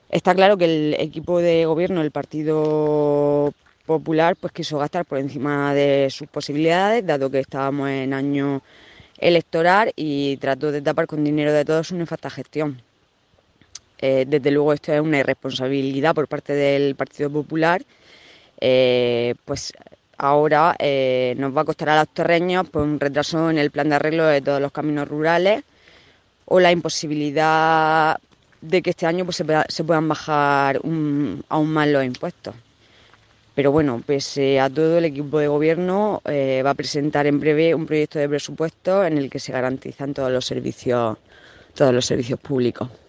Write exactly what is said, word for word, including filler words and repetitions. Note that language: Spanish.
Está claro que el equipo de gobierno del Partido Popular pues quiso gastar por encima de sus posibilidades, dado que estábamos en año electoral, y trató de tapar con dinero de todos su nefasta gestión. Eh, desde luego esto es una irresponsabilidad por parte del Partido Popular. Eh, pues ahora eh, nos va a costar a los terreños pues, un retraso en el plan de arreglo de todos los caminos rurales, o la imposibilidad de que este año pues, se, se puedan bajar un, aún más los impuestos. Pero bueno, pese a todo, el equipo de gobierno eh, va a presentar en breve un proyecto de presupuesto en el que se garantizan todos los servicios, todos los servicios públicos.